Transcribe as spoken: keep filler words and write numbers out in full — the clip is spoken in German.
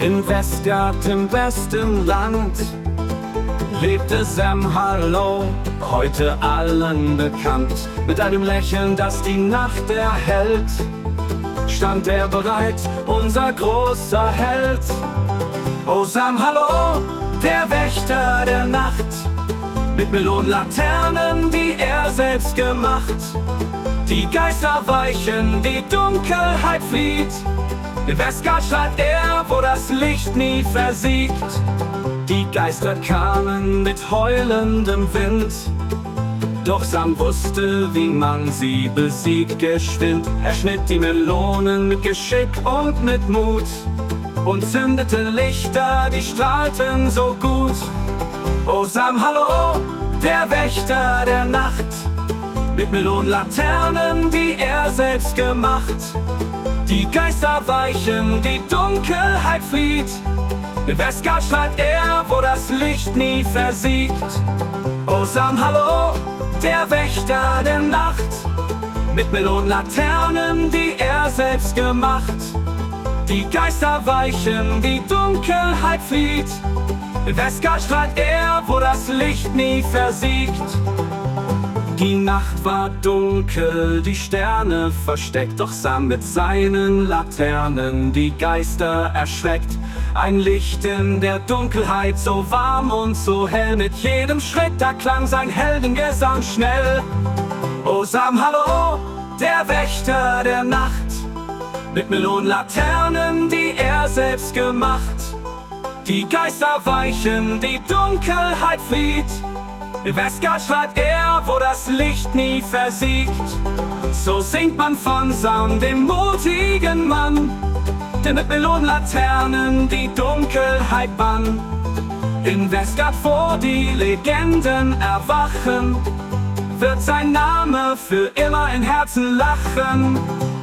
In Westgard im besten Land lebte Sam Harlow, heute allen bekannt. Mit einem Lächeln, das die Nacht erhellt, stand er bereit, unser großer Held. Oh Sam Harlow, der Wächter der Nacht, mit Melonenlaternen, die er selbst gemacht. Die Geister weichen, die Dunkelheit flieht. In Westgard stand er, wo das Licht nie versiegt. Die Geister kamen mit heulendem Wind, doch Sam wusste, wie man sie besiegt. Geschwind, er schnitt die Melonen mit Geschick und mit Mut und zündete Lichter, die strahlten so gut. Oh Sam Harlow, der Wächter der Nacht, mit Melonenlaternen, die er selbst gemacht. Die Geister weichen, die Dunkelheit flieht. In Westgard stand er, wo das Licht nie versiegt. Oh Sam Harlow, der Wächter der Nacht, mit Melonenlaternen, die er selbst gemacht. Die Geister weichen, die Dunkelheit flieht. In Westgard stand er, wo das Licht nie versiegt. Die Nacht war dunkel, die Sterne versteckt, doch Sam mit seinen Laternen die Geister erschreckt. Ein Licht in der Dunkelheit, so warm und so hell. Mit jedem Schritt, da klang sein Heldengesang schnell. Oh Sam Harlow, der Wächter der Nacht, mit Melonenlaternen, die er selbst gemacht. Die Geister weichen, die Dunkelheit flieht. In Westgard stand er, wo das Licht nie versiegt. So singt man von Sam, dem mutigen Mann, der mit Melonenlaternen die Dunkelheit bann. In Westgard, wo die Legenden erwachen, wird sein Name für immer in Herzen lachen.